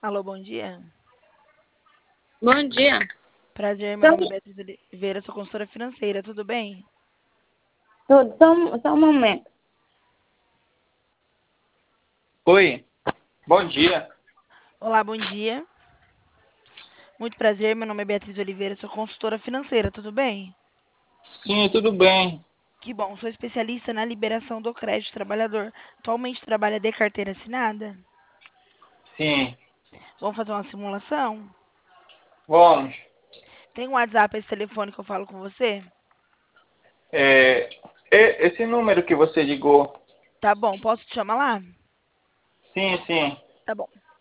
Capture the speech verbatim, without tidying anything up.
Alô, bom dia. Bom dia. Prazer, meu Só, nome é Beatriz Oliveira, sou consultora financeira, tudo bem? tudo, só, um- só um momento. Oi, bom dia. Olá, bom dia. Muito prazer, meu nome é Beatriz Oliveira, sou consultora financeira, tudo bem? Sim, tudo bem. Que bom, sou especialista na liberação do crédito trabalhador. Atualmente trabalha de carteira assinada? Sim, Vamos fazer uma simulação? vamos. Tem um WhatsApp, esse telefone que eu falo com você? É, e- esse número que você ligou, Tá bom, posso te chamar lá? sim, sim.